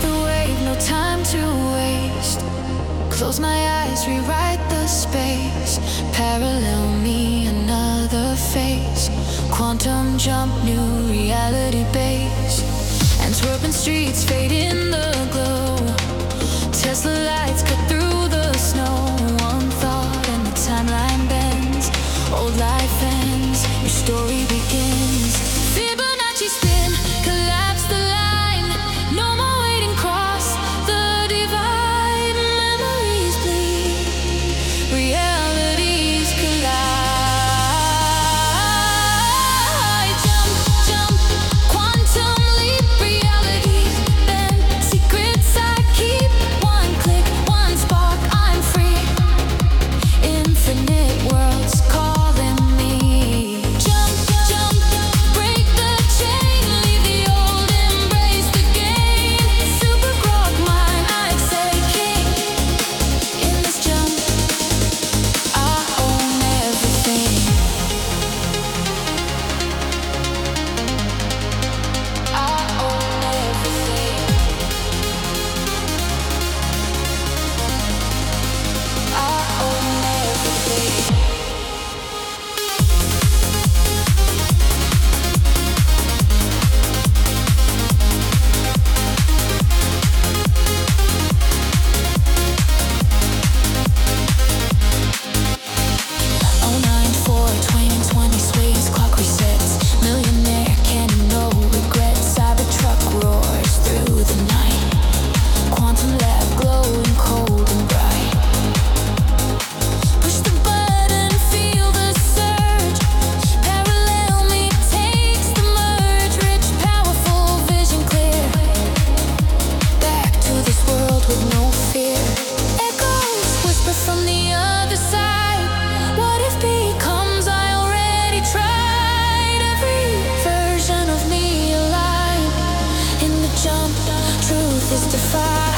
wave, no time to waste. Close my eyes, rewrite the space. Parallel me, another face. Quantum jump, new reality base. Antwerpen streets fade in the glow. Tesla lights cut through the snow. One thought and the timeline bends. Old life ends, new story begins. Fibonacci spin, collapse the line. No more waiting, cross the divide. Memories bleed, realities collide. Jump, jump, quantum leap, realities bend. Secrets I keep, one click, one spark, I'm free. Infinite worlds calling me. Jump, jump, break the chain, leave the old, embrace the gain. Super grok mind, I'd say king. In this jump, I own everything. I own everything. I own everything. Oh, 9-4-2020 sways, clock resets. Millionaire can no regrets. Cybertruck roars through the night. Quantum lab glowing cold and bright. Push the button, feel the surge. Parallel me takes the merge. Rich, powerful, vision clear. Back to this world with no fear. Echoes whisper from the other side. What if becomes I already tried? Every version of me alive. In the jump, truth is defied.